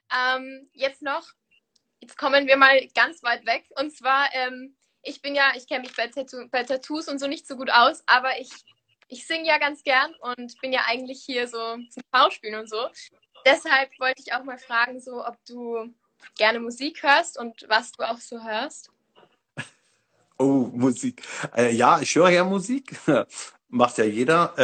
Jetzt kommen wir mal ganz weit weg. Und zwar, ich kenne mich bei Tattoos und so nicht so gut aus, aber ich singe ja ganz gern und bin ja eigentlich hier so zum Schauspielen und so. Deshalb wollte ich auch mal fragen, so, ob du gerne Musik hörst und was du auch so hörst. Oh, Musik. Ja, ich höre ja Musik. Macht ja jeder.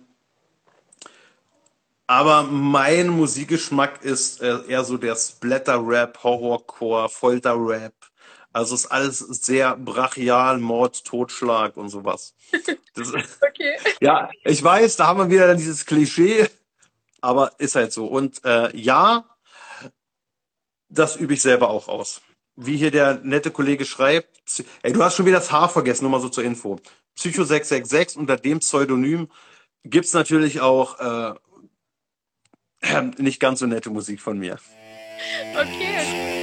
Aber mein Musikgeschmack ist eher so der Splatter-Rap, Horrorcore, Folter-Rap. Also ist alles sehr brachial, Mord, Totschlag und sowas. Das, Okay. ja, ich weiß, da haben wir wieder dieses Klischee, aber ist halt so. Und ja, das übe ich selber auch aus. Wie hier der nette Kollege schreibt, ey, du hast schon wieder das H vergessen, nur mal so zur Info. Psycho 666, unter dem Pseudonym gibt's natürlich auch nicht ganz so nette Musik von mir. Okay.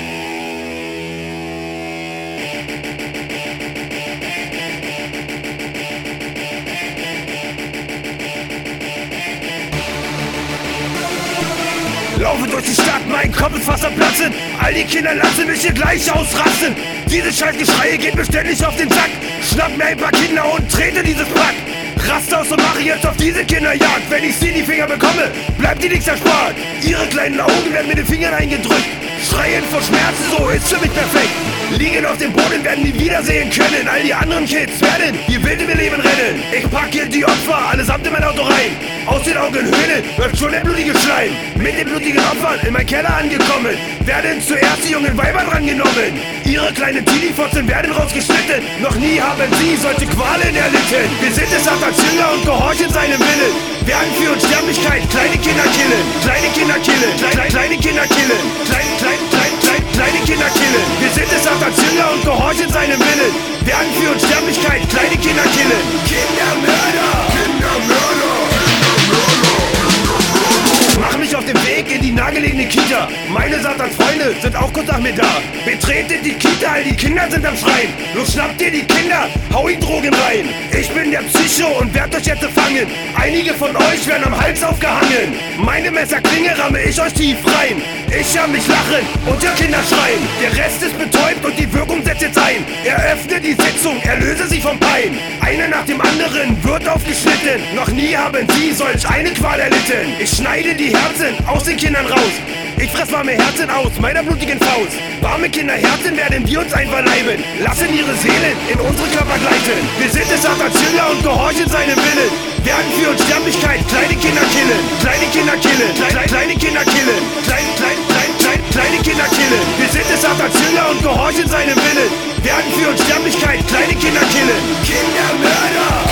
Laufe durch die Stadt, mein Kopf ist fast am Platzen. All die Kinder lassen mich hier gleich ausrasten. Diese Scheißgeschreie geht mir ständig auf den Sack. Schnapp mir ein paar Kinder und trete dieses Pack. Raste aus und mache jetzt auf diese Kinderjagd. Wenn ich sie in die Finger bekomme, bleibt die nichts erspart. Ihre kleinen Augen werden mit den Fingern eingedrückt. Schreien vor Schmerzen, so ist für mich perfekt. Liegen auf dem Boden, werden nie wiedersehen können. All die anderen Kids werden ihr Bild im Leben rennen. Ich pack hier die Opfer allesamt in mein Auto rein. Aus den Augenhöhlen läuft schon der blutige Schleim. Mit den blutigen Opfern in mein Keller angekommen, werden zuerst die jungen Weiber drangenommen. Ihre kleinen Teenie-Fotzen werden rausgeschnitten. Noch nie haben sie solche Qualen erlitten. Wir sind es Satans Jünger und gehorchen seinem Willen. Werden für Unsterblichkeit kleine Kinder killen. Kleine Kinder killen. Kleine Kinder killen. Kleine Kinder killen. Wir sind es Satans Jünger und gehorchen seinem Willen. Werden für Unsterblichkeit kleine Kinder killen. Kindermörder. Kindermörder. Mach mich auf den Weg in die nahegelegene Kita. Meine Satansfreunde sind auch kurz nach mir da. Betretet die Kita, all die Kinder sind am Schreien. Los, schnappt ihr die Kinder, hau ihnen Drogen rein. Ich bin der Psycho und werd euch jetzt fangen. Einige von euch werden am Hals aufgehangen. Meine Messerklinge ramme ich euch tief rein. Ich hör mich lachen und ihr Kinder schreien. Der Rest ist betäubt und die Wirkung setzt jetzt ein. Eröffne die Sitzung, erlöse sie vom Pein. Einer nach dem anderen wird aufgeschnitten. Noch nie haben sie solch eine Qual erlitten. Ich schneide die Herzen aus den Kindern raus. Ich fress warme Herzen aus meiner blutigen Faust. Warme Kinderherzen werden wir uns einverleiben. Lassen ihre Seelen in unsere Körper gleiten. Wir sind es Satans Jünger und gehorchen seinem Willen. Werden für Unsterblichkeit kleine Kinder killen. Kleine Kinder killen. Kleine Kinder killen. Kleine Kinder killen. Wir sind es Satans Jünger und gehorchen seinem Willen. Werden für Unsterblichkeit kleine Kinder killen. Kindermörder.